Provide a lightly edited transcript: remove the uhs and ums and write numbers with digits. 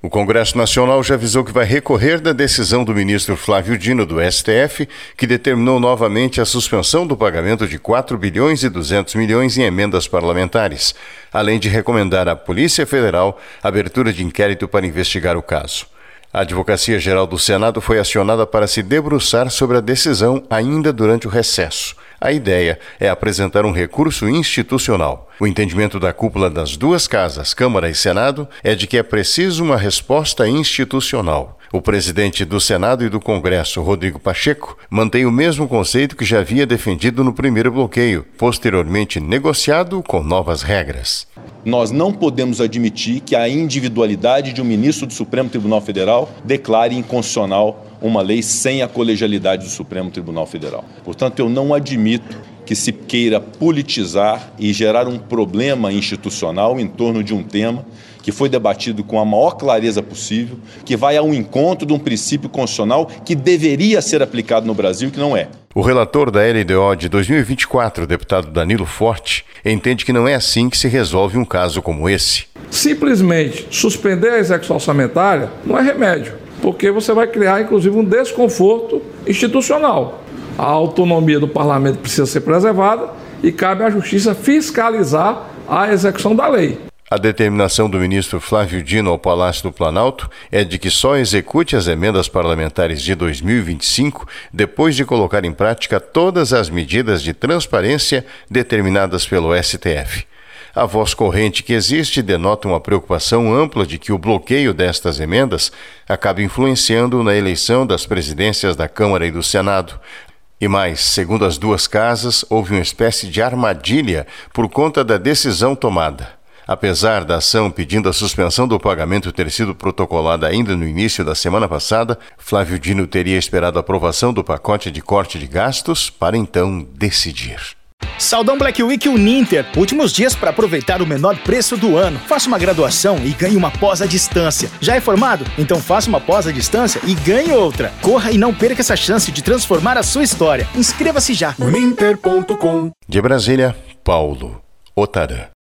O Congresso Nacional já avisou que vai recorrer da decisão do ministro Flávio Dino do STF, que determinou novamente a suspensão do pagamento de 4 bilhões e 200 milhões em emendas parlamentares, além de recomendar à Polícia Federal a abertura de inquérito para investigar o caso. A Advocacia Geral do Senado foi acionada para se debruçar sobre a decisão ainda durante o recesso. A ideia é apresentar um recurso institucional. O entendimento da cúpula das duas casas, Câmara e Senado, é de que é preciso uma resposta institucional. O presidente do Senado e do Congresso, Rodrigo Pacheco, mantém o mesmo conceito que já havia defendido no primeiro bloqueio, posteriormente negociado com novas regras. Nós não podemos admitir que a individualidade de um ministro do Supremo Tribunal Federal declare inconstitucional uma lei sem a colegialidade do Supremo Tribunal Federal. Portanto, eu não admito que se queira politizar e gerar um problema institucional em torno de um tema que foi debatido com a maior clareza possível, que vai ao encontro de um princípio constitucional que deveria ser aplicado no Brasil e que não é. O relator da LDO de 2024, o deputado Danilo Forte, entende que não é assim que se resolve um caso como esse. Simplesmente suspender a execução orçamentária não é remédio, porque você vai criar, inclusive, um desconforto institucional. A autonomia do parlamento precisa ser preservada e cabe à Justiça fiscalizar a execução da lei. A determinação do ministro Flávio Dino ao Palácio do Planalto é de que só execute as emendas parlamentares de 2025 depois de colocar em prática todas as medidas de transparência determinadas pelo STF. A voz corrente que existe denota uma preocupação ampla de que o bloqueio destas emendas acabe influenciando na eleição das presidências da Câmara e do Senado. E mais, segundo as duas casas, houve uma espécie de armadilha por conta da decisão tomada. Apesar da ação pedindo a suspensão do pagamento ter sido protocolada ainda no início da semana passada, Flávio Dino teria esperado a aprovação do pacote de corte de gastos para então decidir. Saldão Black Week Uninter. Últimos dias para aproveitar o menor preço do ano. Faça uma graduação e ganhe uma pós à distância. Já é formado? Então faça uma pós à distância e ganhe outra. Corra e não perca essa chance de transformar a sua história. Inscreva-se já. Uninter.com. De Brasília, Paulo Otarã.